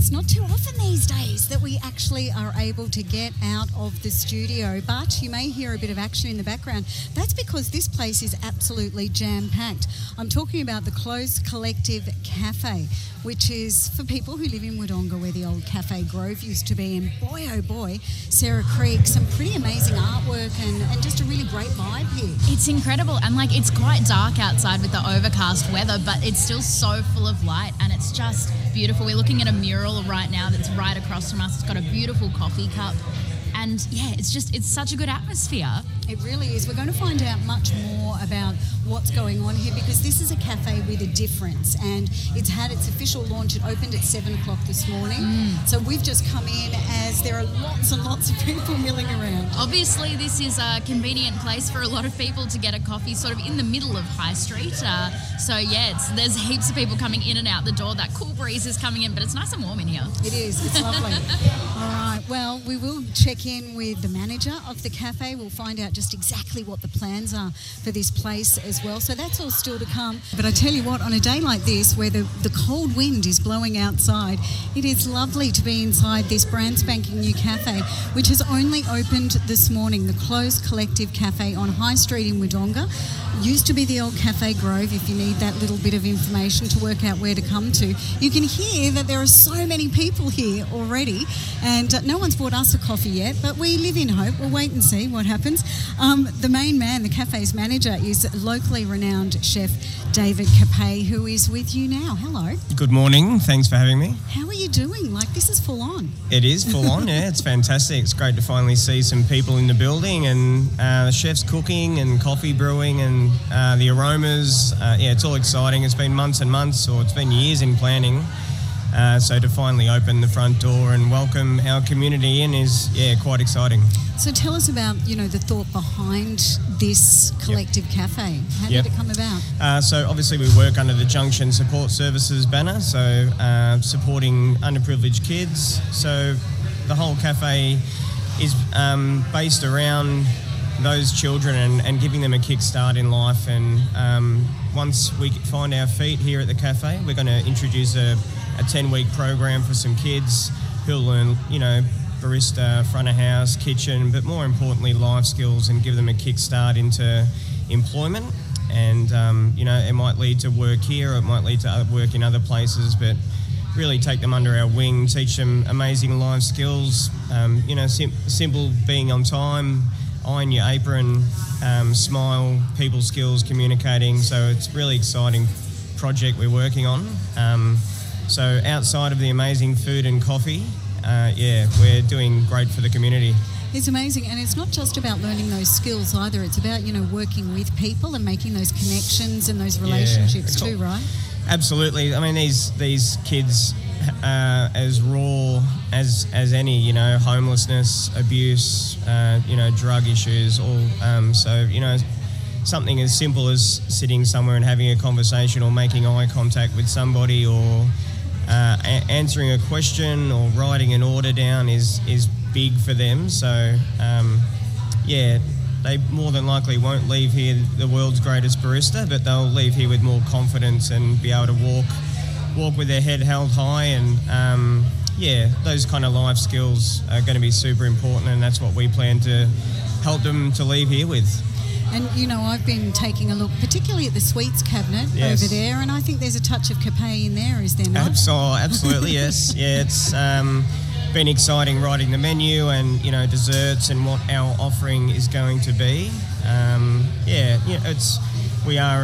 it's not too often these days that we actually are able to get out of the studio, but you may hear a bit of action in the background. That's because this place is absolutely jam-packed. I'm talking about the Closed Collective Cafe, which is for people who live in Wodonga, where the old Cafe Grove used to be. And boy, oh boy, Sarah Creek, some pretty amazing artwork and just a really great vibe here. It's incredible, and like it's quite dark outside with the overcast weather, but it's still so full of light, and it's just beautiful. We're looking at a mural right now that's right across from us. It's got a beautiful coffee cup, and yeah, it's such a good atmosphere. It really is. We're going to find out much more about what's going on here, because this is a cafe with a difference, and it's had its official launch. It opened at 7 o'clock this morning. So we've just come in as there are lots and lots of people milling around. Obviously, this is a convenient place for a lot of people to get a coffee sort of in the middle of High Street. So yeah, there's heaps of people coming in and out the door. That cool breeze is coming in, but it's nice and warm in here. It is. It's lovely. All right. Well, we will check in with the manager of the cafe. We'll find out just exactly what the plans are for this place as well. So that's all still to come. But I tell you what, on a day like this, where the cold wind is blowing outside, it is lovely to be inside this brand spanking new cafe, which has only opened this morning, the Closed Collective Cafe on High Street in Wodonga. Used to be the old Cafe Grove, if you need that little bit of information to work out where to come to. You can hear that there are so many people here already, and no one's bought us a coffee yet, but we live in hope. We'll wait and see what happens. The main man, the cafe's manager, is locally renowned chef David Capay, who is with you now. Hello. Good morning. Thanks for having me. How are you doing? Like, this is full on. It is full on, yeah. It's fantastic. It's great to finally see some people in the building, and the chefs cooking and coffee brewing and the aromas. Yeah, it's all exciting. It's been months and months, or it's been years in planning. So to finally open the front door and welcome our community in is, yeah, quite exciting. So tell us about, the thought behind this collective cafe. How did it come about? So obviously we work under the Junction Support Services banner, so supporting underprivileged kids. So the whole cafe is based around those children and giving them a kickstart in life. And once we find our feet here at the cafe, we're going to introduce a 10-week program for some kids who'll learn, barista, front of house, kitchen, but more importantly, life skills, and give them a kickstart into employment. And, it might lead to work here, or it might lead to work in other places, but really take them under our wing, teach them amazing life skills, simple being on time, iron your apron, smile, people skills, communicating. So it's a really exciting project we're working on. So outside of the amazing food and coffee, we're doing great for the community. It's amazing, and it's not just about learning those skills either. It's about, working with people and making those connections and those relationships too, right? Absolutely. I mean, these kids, as raw as any, homelessness, abuse, drug issues, all. Something as simple as sitting somewhere and having a conversation, or making eye contact with somebody, or answering a question, or writing an order down is big for them. So, they more than likely won't leave here the world's greatest barista, but they'll leave here with more confidence and be able to walk with their head held high. And, those kind of life skills are going to be super important, and that's what we plan to help them to leave here with. And, I've been taking a look, particularly at the sweets cabinet over there, and I think there's a touch of Capay in there, is there not? Absolutely, yes. Yeah, it's been exciting writing the menu and, desserts and what our offering is going to be. We are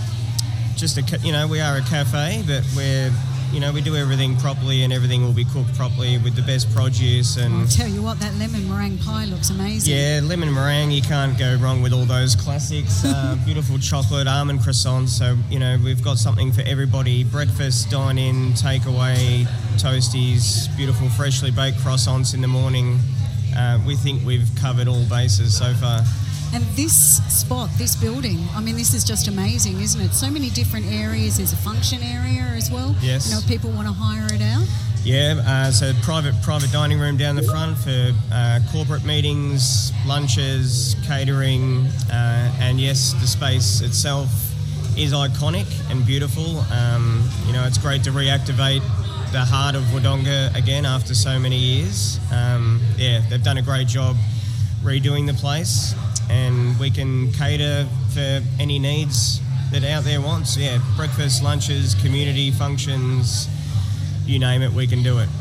a cafe, but we do everything properly, and everything will be cooked properly with the best produce. And I'll tell you what, that lemon meringue pie looks amazing. Yeah, lemon meringue, you can't go wrong with all those classics. Beautiful chocolate, almond croissants. So, we've got something for everybody. Breakfast, dine-in, takeaway, toasties, beautiful freshly baked croissants in the morning. We think we've covered all bases so far. And this spot, this building, I mean, this is just amazing, isn't it? So many different areas. There's a function area as well. Yes. If people want to hire it out. Yeah, so private dining room down the front for corporate meetings, lunches, catering, and yes, the space itself is iconic and beautiful. It's great to reactivate the heart of Wodonga again after so many years. They've done a great job redoing the place, and we can cater for any needs that out there wants. Yeah, breakfast, lunches, community functions, you name it, we can do it.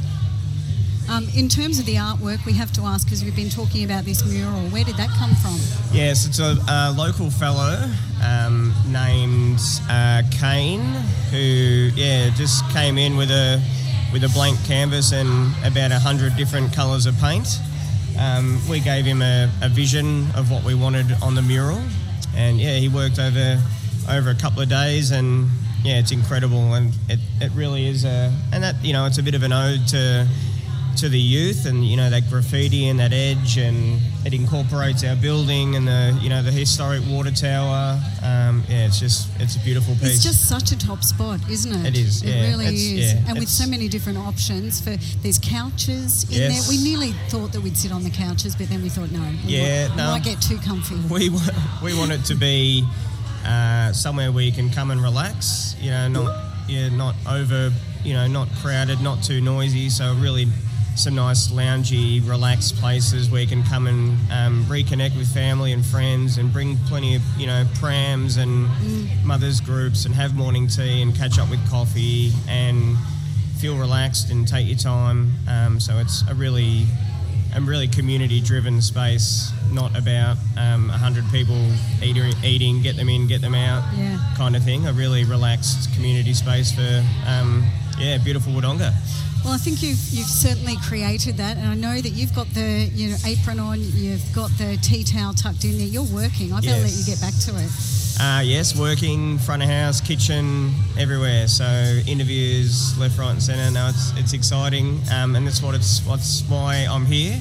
In terms of the artwork, we have to ask, because we've been talking about this mural, where did that come from? Yes, it's a local fellow named Kane, who just came in with a blank canvas and about 100 different colours of paint. We gave him a vision of what we wanted on the mural, and he worked over a couple of days, and it's incredible, and it really is it's a bit of an ode to the youth, and that graffiti and that edge, and it incorporates our building and the historic water tower. It's a beautiful piece. It's just such a top spot, isn't it? It is. It really is. And with so many different options there's couches in there. We nearly thought that we'd sit on the couches, but then we thought no, we might get too comfy. We want it to be somewhere where you can come and relax. Not over. Not crowded, not too noisy. So really, some nice loungy, relaxed places where you can come and reconnect with family and friends, and bring plenty of prams and mothers groups, and have morning tea and catch up with coffee and feel relaxed and take your time. So it's a really community-driven space, not about 100 people eating, get them in, get them out, kind of thing. A really relaxed community space for beautiful Wodonga. Well, I think you've certainly created that, and I know that you've got the apron on, you've got the tea towel tucked in there. You're working. I better let you get back to it. Yes, working, front of house, kitchen, everywhere. So interviews left, right, and centre. No, it's exciting, and that's why I'm here.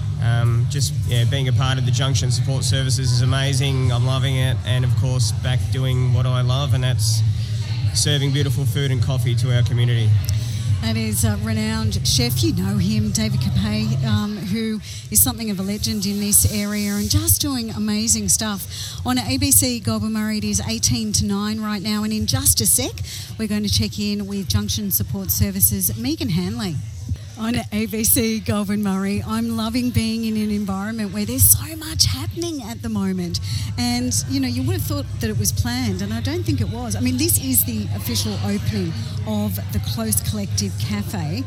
Being a part of the Junction Support Services is amazing. I'm loving it, and of course back doing what I love, and that's serving beautiful food and coffee to our community. That is a renowned chef. You know him, David Capay, who is something of a legend in this area and just doing amazing stuff. On ABC Goulburn Murray, it is 18 to 9 right now, and in just a sec, we're going to check in with Junction Support Services, Megan Hanley. On ABC Goulburn Murray, I'm loving being in an environment where there's so much happening at the moment. And, you would have thought that it was planned, and I don't think it was. I mean, this is the official opening of the Close Collective Cafe,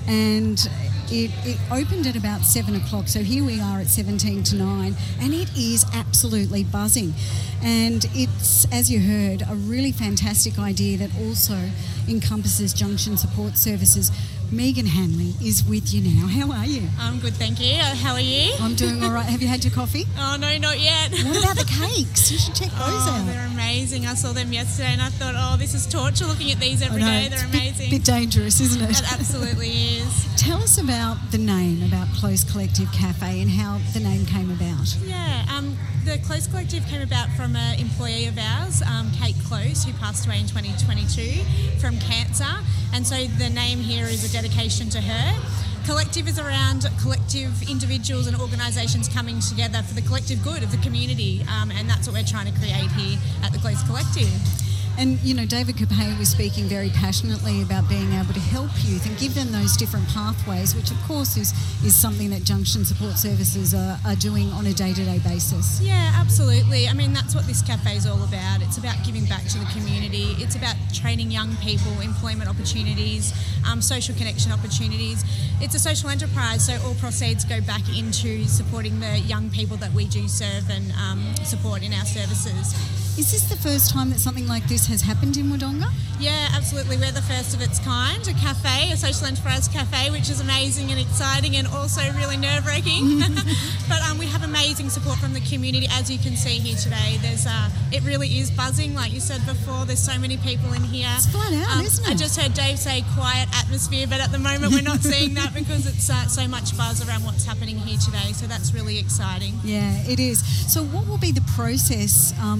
and it opened at about 7 o'clock. So here we are at 17 to 9, and it is absolutely buzzing. And it's, as you heard, a really fantastic idea that also encompasses Junction Support Services. Megan Hanley is with you now. How are you? I'm good, thank you. How are you? I'm doing all right. Have you had your coffee? Oh, no, not yet. What about the cakes? You should check those out. They're amazing. I saw them yesterday and I thought, this is torture looking at these every day. They're amazing. It's a bit dangerous, isn't it? It absolutely is. Tell us about the name, about Close Collective Cafe, and how the name came about. Yeah, the Close Collective came about from an employee of ours, Kate Close, who passed away in 2022 from cancer. And so the name here is a dedication to her. Collective is around collective individuals and organisations coming together for the collective good of the community, and that's what we're trying to create here at the Close Collective. And, David Capay was speaking very passionately about being able to help youth and give them those different pathways, which of course is something that Junction Support Services are doing on a day-to-day basis. Yeah, absolutely. I mean, that's what this cafe is all about. It's about giving back to the community. It's about training young people, employment opportunities, social connection opportunities. It's a social enterprise, so all proceeds go back into supporting the young people that we do serve and support in our services. Is this the first time that something like this has happened in Wodonga? Yeah, absolutely. We're the first of its kind, a cafe, a social enterprise cafe, which is amazing and exciting and also really nerve-wracking. But we have amazing support from the community, as you can see here today. It really is buzzing, like you said before. There's so many people in here. It's flat out, isn't it? I just heard Dave say quiet atmosphere, but at the moment we're not seeing that because it's so much buzz around what's happening here today. So that's really exciting. Yeah, it is. So what will be the process with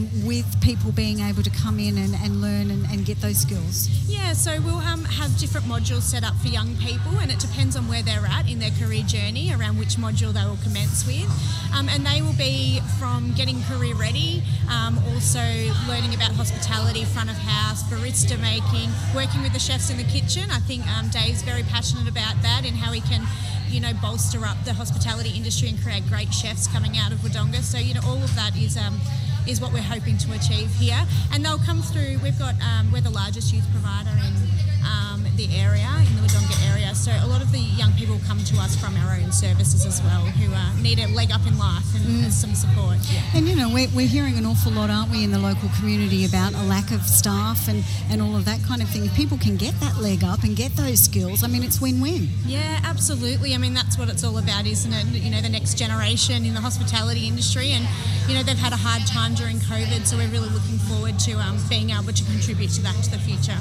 with people being able to come in and learn and get those skills? Yeah, so we'll have different modules set up for young people, and it depends on where they're at in their career journey around which module they will commence with. And they will be from getting career ready, also learning about hospitality, front of house, barista making, working with the chefs in the kitchen. I think Dave's very passionate about that and how he can, bolster up the hospitality industry and create great chefs coming out of Wodonga. So, all of that is what we're hoping to achieve here. And they'll come through, we're the largest youth provider in the area, in the Wodonga area. So a lot of the young people come to us from our own services as well, who need a leg up in life and some support. Yeah. And we're hearing an awful lot, aren't we, in the local community about a lack of staff and all of that kind of thing. If people can get that leg up and get those skills, it's win-win. Yeah, absolutely. That's what it's all about, isn't it? The next generation in the hospitality industry, and they've had a hard time during COVID, so we're really looking forward to being able to contribute to that to the future.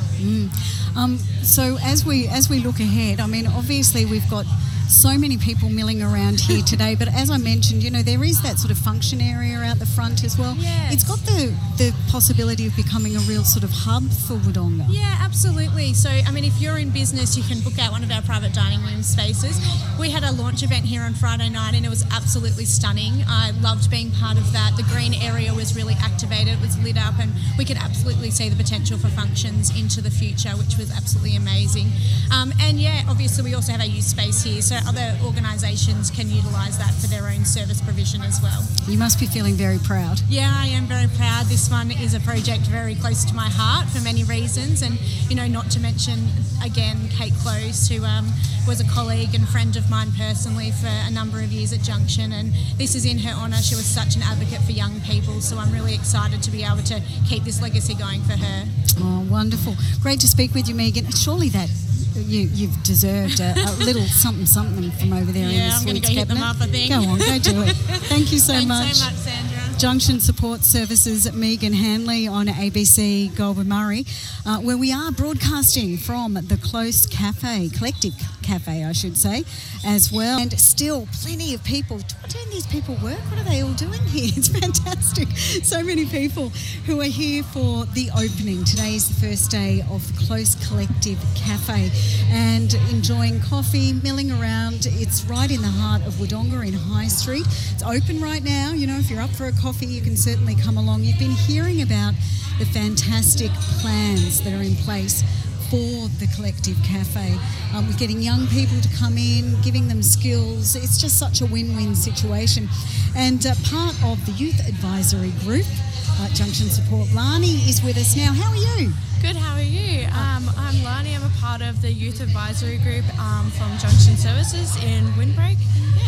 So as we look ahead, obviously we've got so many people milling around here today, but as I mentioned, there is that sort of function area out the front as well. Yes. It's got the possibility of becoming a real sort of hub for Wodonga. Yeah, absolutely. So, if you're in business, you can book out one of our private dining room spaces. We had a launch event here on Friday night and it was absolutely stunning. I loved being part of that. The green area was really activated, it was lit up, and we could absolutely see the potential for functions into the future, which was absolutely amazing. And yeah, obviously we also have our youth space here, so other organisations can utilise that for their own service provision as well. You must be feeling very proud. Yeah, I am very proud. This one is a project very close to my heart for many reasons, and not to mention again Kate Close, who was a colleague and friend of mine personally for a number of years at Junction, and this is in her honour. She was such an advocate for young people, so I'm really excited to be able to keep this legacy going for her. Oh, wonderful. Great to speak with you, Megan. Surely that you've deserved a little something from over there in the I'm going to sweets go hit cabinet. them up, I think. Go on, go do it. Thank you so Thanks much. so much, Sandra. Junction Support Services, Megan Hanley on ABC Goulburn Murray, where we are broadcasting from the Close Cafe, Collective Cafe, I should say, as well. And still plenty of people. What do these people work? What are they all doing here? It's fantastic. So many people who are here for the opening. Today is the first day of the Close Collective Cafe and enjoying coffee, milling around. It's right in the heart of Wodonga in High Street. It's open right now. If you're up for a coffee, you can certainly come along. You've been hearing about the fantastic plans that are in place for the Collective Cafe. We're getting young people to come in, giving them skills. It's just such a win-win situation. And part of the Youth Advisory Group, Junction Support, Lani is with us now. How are you? Good, how are you? I'm Lani. I'm a part of the Youth Advisory Group from Junction Services in Windbreak.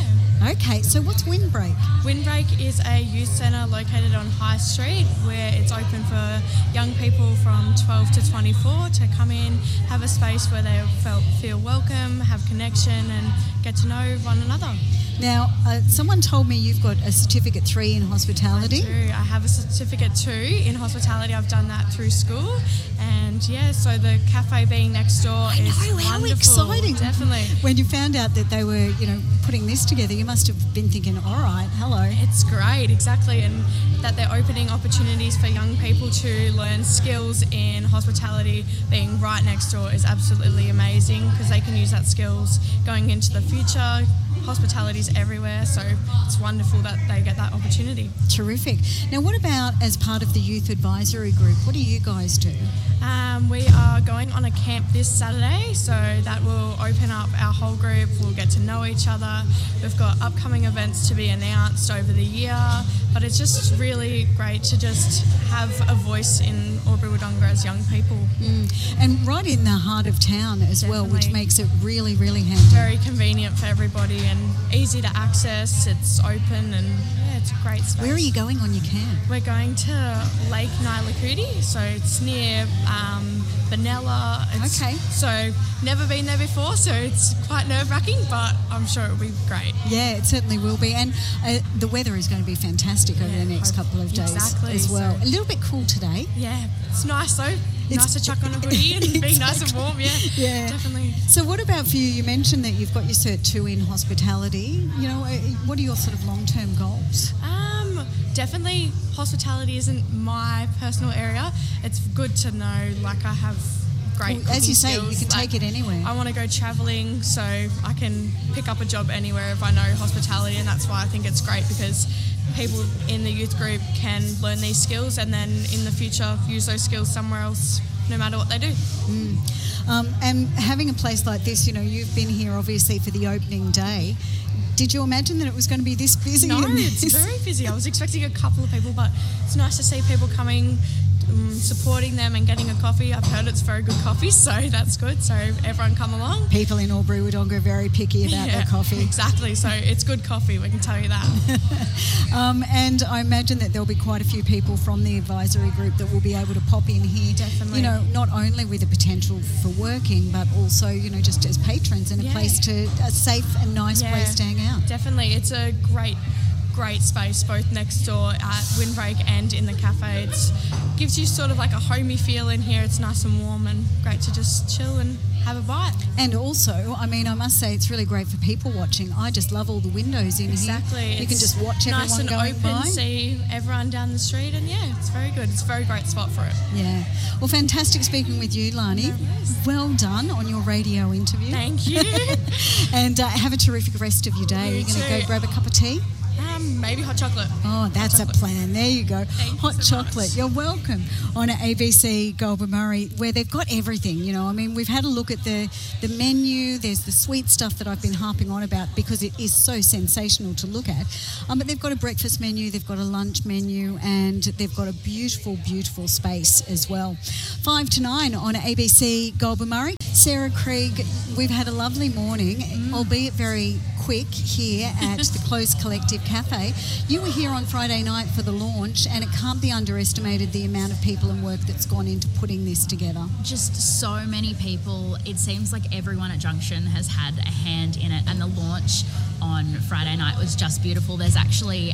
Okay, so what's Windbreak? Windbreak is a youth centre located on High Street where it's open for young people from 12 to 24 to come in, have a space where they feel welcome, have connection and get to know one another. Now, someone told me you've got a Certificate 3 in hospitality. I do. I have a Certificate 2 in hospitality. I've done that through school. And yeah, so the cafe being next door is wonderful. How exciting. Definitely. When you found out that they were, putting this together, you must have been thinking, all right, hello. It's great, exactly. And that they're opening opportunities for young people to learn skills in hospitality being right next door is absolutely amazing because they can use that skills going into the future. Hospitality's everywhere, so it's wonderful that they get that opportunity. Terrific. Now, what about as part of the Youth Advisory Group? What do you guys do? We are going on a camp this Saturday, so that will open up our whole group. We'll get to know each other. We've got upcoming events to be announced over the year, but it's just really great to just have a voice in Albury-Wodonga as young people. And right in the heart of town as well, which makes it really, really handy. Very convenient for everybody and easy to access. It's open and yeah, it's a great space. Where are you going on your camp? We're going to Lake Nylakuti, so it's near Benalla. Okay. So never been there before, so it's quite nerve-wracking, but I'm sure it'll be great. Yeah, it certainly will be. And the weather is going to be fantastic over the next couple of days as well. So, a little bit cool today. Yeah, it's nice though. Nice to chuck on a hoodie and exactly. be nice and warm, yeah, definitely. So what about for you? You mentioned that you've got your Cert 2 in hospitality. What are your sort of long-term goals? Definitely hospitality isn't my personal area. It's good to know, like, I have great cooking as you say, skills. you can take it anywhere. I want to go travelling, so I can pick up a job anywhere if I know hospitality, and that's why I think it's great, because people in the youth group can learn these skills and then in the future use those skills somewhere else, no matter what they do. And having a place like this, you know, you've been here obviously for the opening day. Did you imagine that it was going to be this busy? No, it's very busy. I was expecting a couple of people, but it's nice to see people coming, supporting them and getting a coffee. I've heard it's very good coffee, so that's good. So everyone come along. People in Albury-Wodonga are very picky about their coffee. Exactly. So it's good coffee, we can tell you that. And I imagine that there'll be quite a few people from the advisory group that will be able to pop in here. Definitely. You know, not only with the potential for working, but also, you know, just as patrons and a safe and nice place to hang out. Definitely. It's a great space, both next door at Windbreak and in the cafe. It gives you sort of like a homey feel in here. It's nice and warm and great to just chill and have a bite. And also, I mean, I must say it's really great for people watching. I just love all the windows in Exactly. here. You can just watch everyone nice and going open, by. see everyone down the street, and it's very good. It's a very great spot for it. Yeah. Well, fantastic speaking with you, Lani. No worries. Well done on your radio interview. Thank you. And have a terrific rest of your day. You You're going to go too. grab a cup of tea? Maybe hot chocolate. Oh, that's a plan. There you go. Hot you so chocolate. much. You're welcome on ABC Goulburn Murray, where they've got everything. You know, I mean, we've had a look at the menu. There's the sweet stuff that I've been harping on about because it is so sensational to look at. But they've got a breakfast menu, they've got a lunch menu, and they've got a beautiful, beautiful space as well. 5 to 9 on ABC Goulburn Murray. Sarah Krieg, we've had a lovely morning, albeit very quick here at the Close Collective Cafe. You were here on Friday night for the launch, and it can't be underestimated the amount of people and work that's gone into putting this together. Just so many people. It seems like everyone at Junction has had a hand in it, and the launch on Friday night was just beautiful. There's actually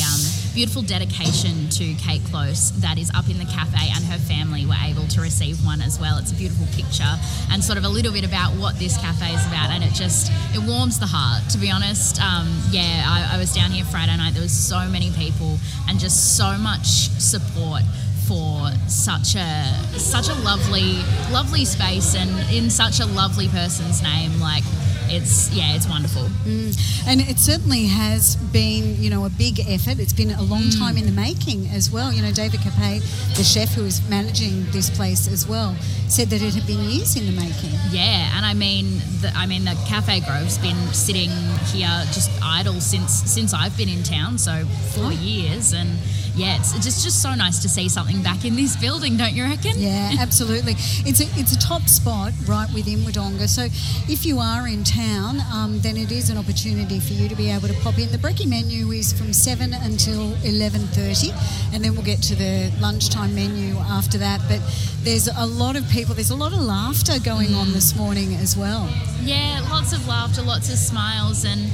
a beautiful dedication to Kate Close that is up in the cafe, and her family were able to receive one as well. It's a beautiful picture and sort of a little bit about what this cafe is about, and it warms the heart, to be honest. I was down here Friday night. There was so many people and just so much support for such a lovely space, and in such a lovely person's name. Like, it's wonderful. And it certainly has been, you know, a big effort. It's been a long time in the making as well. You know, David Capet, the chef who is managing this place as well, said that it had been years in the making. Yeah, and I mean the Cafe Grove's been sitting here just idle since I've been in town, so 4 years, and it's just so nice to see something back in this building, don't you reckon? Yeah, absolutely. It's a top spot right within Wodonga. So if you are in town, then it is an opportunity for you to be able to pop in. The brekkie menu is from 7 until 11:30, and then we'll get to the lunchtime menu after that. But there's a lot of people, there's a lot of laughter going on this morning as well. Yeah, lots of laughter, lots of smiles, and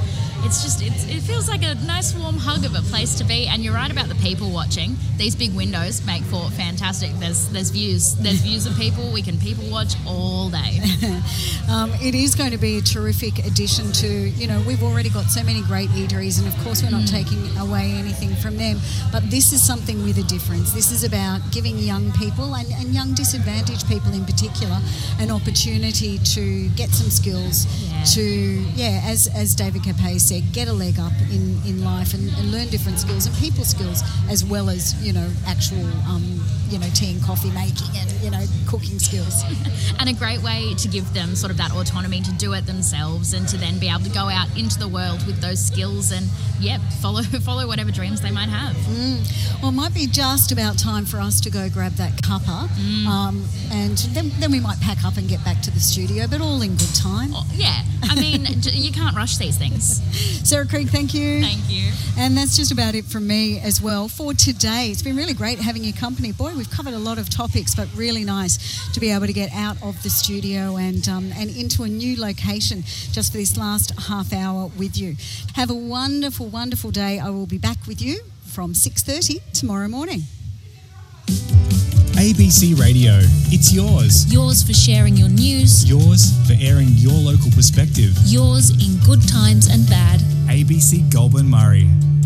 it feels like a nice warm hug of a place to be. And you're right about the people watching. These big windows make for fantastic. There's views of people. We can people watch all day. It is going to be a terrific addition to, you know, we've already got so many great eateries, and of course we're not taking away anything from them, but this is something with a difference. This is about giving young people and young disadvantaged people in particular an opportunity to get some skills, as David Capet said, get a leg up in life and learn different skills and people skills, as well as, you know, actual tea and coffee making and, you know, cooking skills. And a great way to give them sort of that autonomy to do it themselves, and to then be able to go out into the world with those skills and follow whatever dreams they might have. Well, it might be just about time for us to go grab that cuppa, and then we might pack up and get back to the studio, but all in good time. I mean, you can't rush these things. Sarah Krieg, thank you. Thank you. And that's just about it from me as well for today. It's been really great having your company. Boy, we've covered a lot of topics, but really nice to be able to get out of the studio and into a new location just for this last half hour with you. Have a wonderful, wonderful day. I will be back with you from 6:30 tomorrow morning. ABC Radio, it's yours. Yours for sharing your news. Yours for airing your local perspective. Yours in good times and bad. ABC Goulburn Murray.